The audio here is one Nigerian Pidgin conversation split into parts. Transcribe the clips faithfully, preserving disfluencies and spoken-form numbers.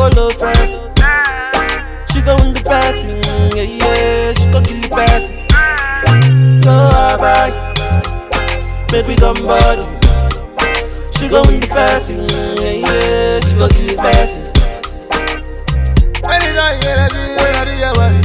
Solo fast. She go in the passing, yeah, yeah. She go kill the passing. Go bye, make we come body. She go in the passing, yeah, yeah. She go kill the passing. Anytime you ready, you ready, you ready.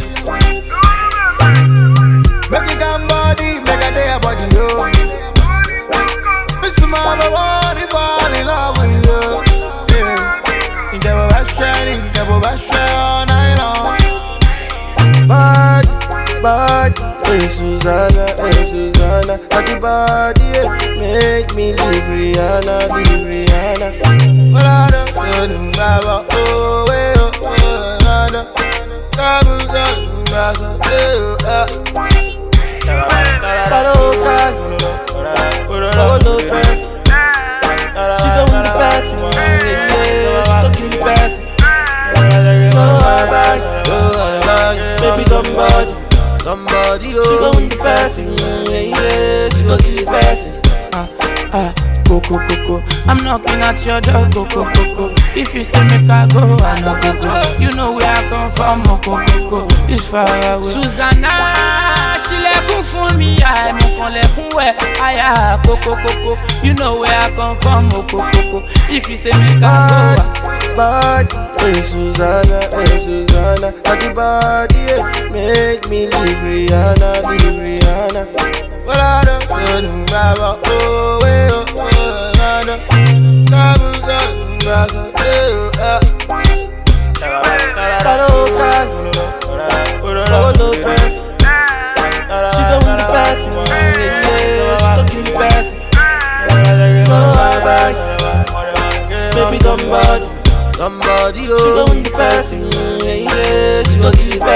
Make it come body, make a day body, yo. Miss Mama, want to fall in love with you. Yeah. In the best shining, in the best shine all night long. Body, body, hey Susanna, hey Susanna. Body, body, yeah. Make me leave Rihanna, leave Rihanna. But I don't know, Baba, oh, way, oh, oh, nada. Come on, come on, oh, ah. Solo fast. She go in the passing, yeah, yeah. She go kill the passing. Go bye, go bye, baby come body, come body, oh. She go in the passing, yeah, yeah. She go kill the passing. Ah, ah, go, go, go, go. I'm knocking at your door, go, go, go, go. If you say make I go, I no go, go. You know where I come from, oh, go, go, go. This far away. Susanna, she lẹ́kún fún mi, I mo kan lẹ́kún wẹ̀. Aya, go, go, go, go. You know where I come from, oh, go, go, go. If you say make I go, body, hey Susanna, hey Susanna. Body, body, yeah. Make me leave Rihanna, leave Rihanna. But I don't know, Baba, oh, way, oh, oh, nada. Come on, come on, oh, ah. Solo fast. She go in the passing, yeah, yeah. She go kill the passing. Go bye, baby come body, come body, oh. She go in the passing, yeah, yeah. She go kill the passing.